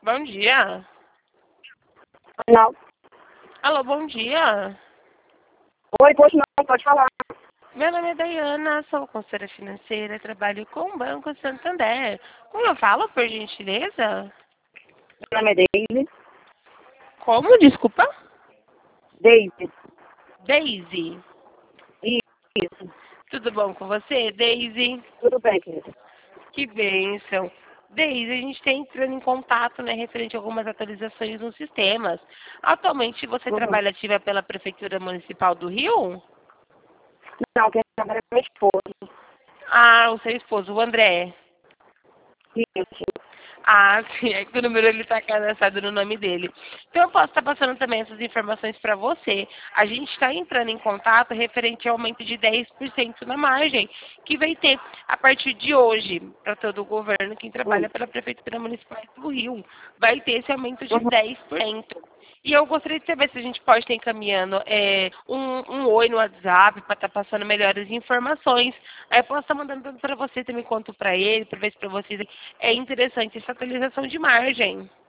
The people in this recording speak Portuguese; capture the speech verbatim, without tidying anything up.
Bom dia. Não. Alô, bom dia. Oi, pois não, pode falar. Meu nome é Dayana, sou consultora financeira, trabalho com o Banco Santander. Como eu falo, por gentileza? Meu nome é Daisy. Como? Desculpa? Daisy. Daisy. Isso. Tudo bom com você, Daisy? Tudo bem, querida. Que bênção. Daisy, a gente está entrando em contato, né, referente a algumas atualizações nos sistemas. Atualmente, você Uhum. trabalha ativa pela Prefeitura Municipal do Rio? Não, quem trabalha é meu esposo. Ah, o seu esposo, o André. Isso. Ah, sim, é que o número ele está cadastrado no nome dele. Então eu posso estar passando também essas informações para você. A gente está entrando em contato referente ao aumento de dez por cento na margem, que vai ter a partir de hoje, para todo o governo, quem Uhum. trabalha pela Prefeitura Municipal do Rio. Vai ter esse aumento de Uhum. dez por cento. E eu gostaria de saber se a gente pode estar encaminhando é, um, um oi no WhatsApp para estar passando melhores informações. Aí eu posso estar mandando para você também quanto para ele, para ver se para vocês é interessante essa atualização de margem.